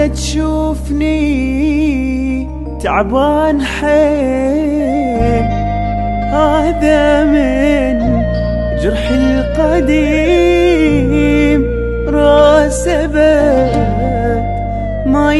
ولا تشوفني تعبان حيل، هذا من جرح القديم، راس أبد ما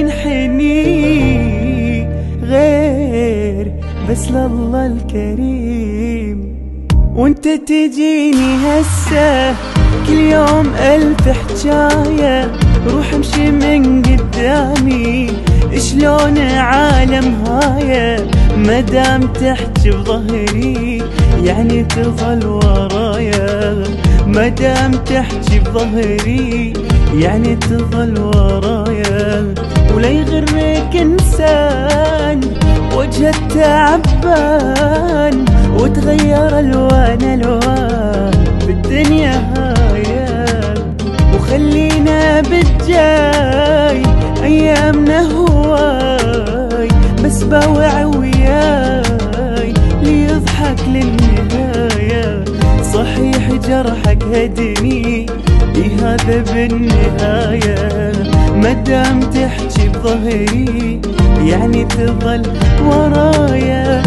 ينحني غير بس لله الكريم. وانت تجيني هسه كل يوم ألف حجاية، روح امشي من قدامي شلون عالم هاية، مدام تحكي بظهري يعني تظل ورايا، مدام تحكي بظهري يعني تظل ورايا. ولا يغرك انسان وجهه تعبان، وتغير الوان الوان بالدنيا هاية، وخلينا بالجاي ايامنا هواي، بس باوع وياي ليضحك للنهاية. صحيح جرحك هدني هذا بالنهاية، مدام تحكي بظهري يعني تظل ورايا.